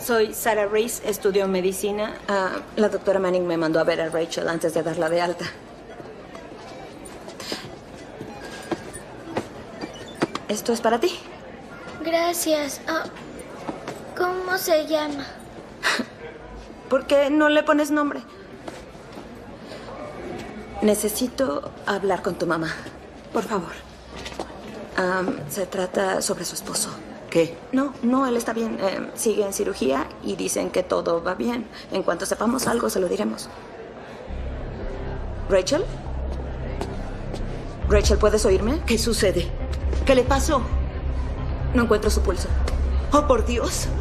soy Sarah Reese, estudio medicina. La doctora Manning me mandó a ver a Rachel antes de darla de alta. Esto es para ti. Gracias. ¿Cómo se llama? ¿Por qué no le pones nombre? Necesito hablar con tu mamá. Por favor. Se trata sobre su esposo. ¿Qué? No, él está bien. Sigue en cirugía y dicen que todo va bien. En cuanto sepamos algo, se lo diremos. ¿Rachel? ¿Rachel, puedes oírme? ¿Qué sucede? ¿Qué le pasó? No encuentro su pulso. ¡Oh, por Dios!